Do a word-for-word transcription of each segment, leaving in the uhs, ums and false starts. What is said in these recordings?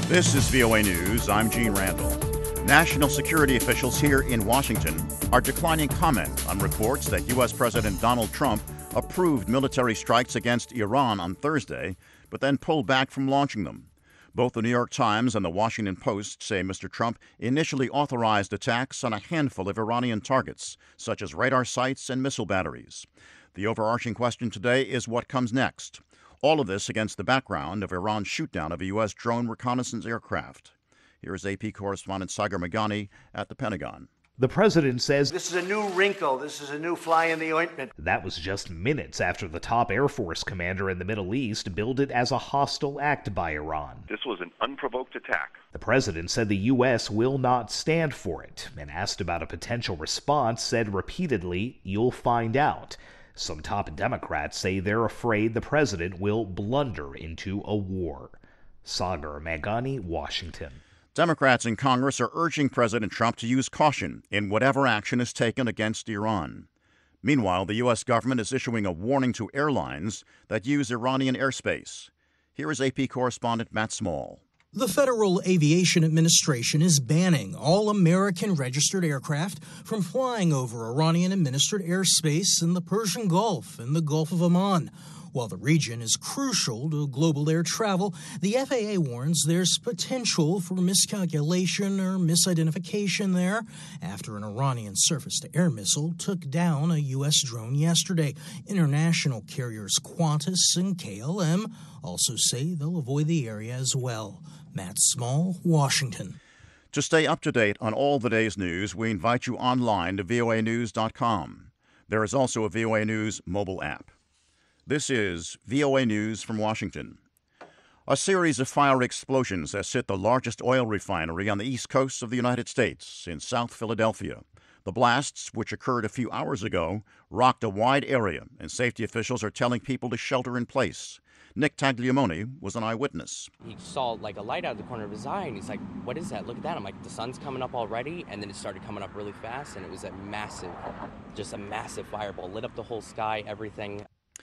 This is V O A News. I'm Gene Randall. National security officials here in Washington are declining comment on reports that U S. President Donald Trump approved military strikes against Iran on Thursday, but then pulled back from launching them. Both the New York Times and the Washington Post say Mister Trump initially authorized attacks on a handful of Iranian targets, such as radar sites and missile batteries. The overarching question today is what comes next. All of this against the background of Iran's shootdown of a U S drone reconnaissance aircraft. Here is A P correspondent Sagar Meghani at the Pentagon. The president says this is a new wrinkle. This is a new fly in the ointment. That was just minutes after the top Air Force commander in the Middle East billed it as a hostile act by Iran. This was an unprovoked attack. The president said the U S will not stand for it, and asked about a potential response, said repeatedly, "You'll find out." Some top Democrats say they're afraid the president will blunder into a war. Sagar Meghani, Washington. Democrats in Congress are urging President Trump to use caution in whatever action is taken against Iran. Meanwhile, the U S government is issuing a warning to airlines that use Iranian airspace. Here is A P correspondent Matt Small. The Federal Aviation Administration is banning all American-registered aircraft from flying over Iranian-administered airspace in the Persian Gulf and the Gulf of Oman. While the region is crucial to global air travel, the F A A warns there's potential for miscalculation or misidentification there after an Iranian surface-to-air missile took down a U S drone yesterday. International carriers Qantas and K L M also say they'll avoid the area as well. Matt Small, Washington. To stay up to date on all the day's news, we invite you online to V O A news dot com. There is also a V O A News mobile app. This is V O A News from Washington. A series of fire explosions has hit the largest oil refinery on the east coast of the United States in South Philadelphia. The blasts, which occurred a few hours ago, rocked a wide area, and safety officials are telling people to shelter in place. Nick Tagliamone was an eyewitness. He saw like a light out of the corner of his eye, and he's like, "What is that? Look at that." I'm like, "The sun's coming up already," and then it started coming up really fast, and it was a massive, just a massive fireball. Lit up the whole sky, everything.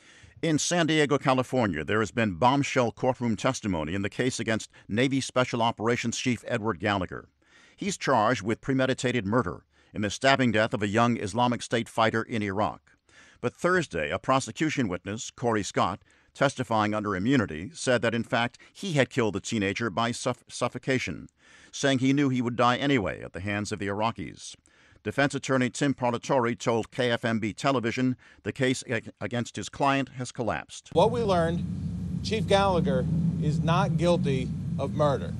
In San Diego, California, there has been bombshell courtroom testimony in the case against Navy Special Operations Chief Edward Gallagher. He's charged with premeditated murder in the stabbing death of a young Islamic State fighter in Iraq. But Thursday, a prosecution witness, Corey Scott, testifying under immunity, said that in fact he had killed the teenager by suff- suffocation, saying he knew he would die anyway at the hands of the Iraqis. Defense attorney Tim Parlatore told K F M B television the case against his client has collapsed. What we learned, Chief Gallagher is not guilty of murder.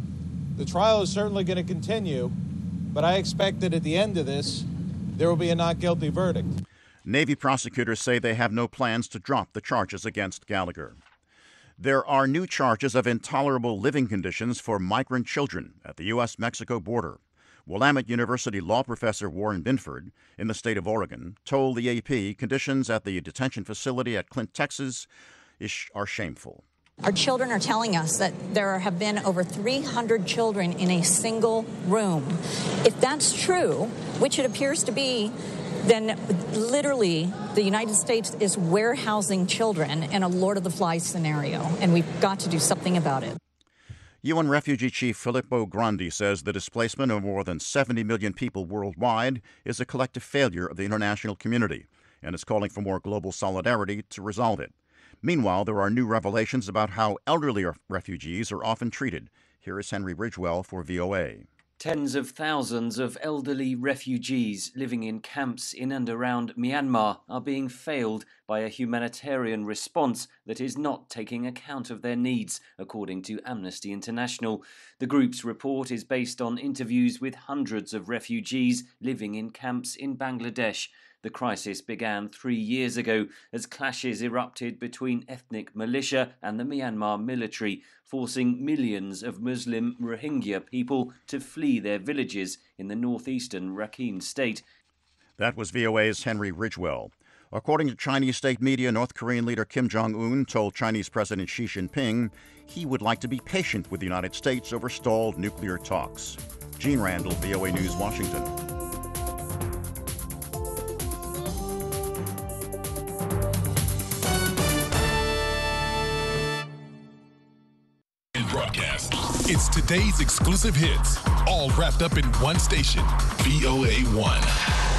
The trial is certainly going to continue, but I expect that at the end of this, there will be a not guilty verdict. Navy prosecutors say they have no plans to drop the charges against Gallagher. There are new charges of intolerable living conditions for migrant children at the U S Mexico border. Willamette University law professor Warren Binford, in the state of Oregon, told the A P conditions at the detention facility at Clint, Texas, are shameful. Our children are telling us that there have been over three hundred children in a single room. If that's true, which it appears to be, then literally the United States is warehousing children in a Lord of the Flies scenario, and we've got to do something about it. U N Refugee Chief Filippo Grandi says the displacement of more than seventy million people worldwide is a collective failure of the international community and is calling for more global solidarity to resolve it. Meanwhile, there are new revelations about how elderly refugees are often treated. Here is Henry Ridgewell for V O A. Tens of thousands of elderly refugees living in camps in and around Myanmar are being failed by a humanitarian response that is not taking account of their needs, according to Amnesty International. The group's report is based on interviews with hundreds of refugees living in camps in Bangladesh. The crisis began three years ago as clashes erupted between ethnic militia and the Myanmar military, forcing millions of Muslim Rohingya people to flee their villages in the northeastern Rakhine state. That was V O A's Henry Ridgewell. According to Chinese state media, North Korean leader Kim Jong-un told Chinese President Xi Jinping he would like to be patient with the United States over stalled nuclear talks. Gene Randall, V O A News, Washington. Broadcast It's today's exclusive hits, all wrapped up in one station, V O A one.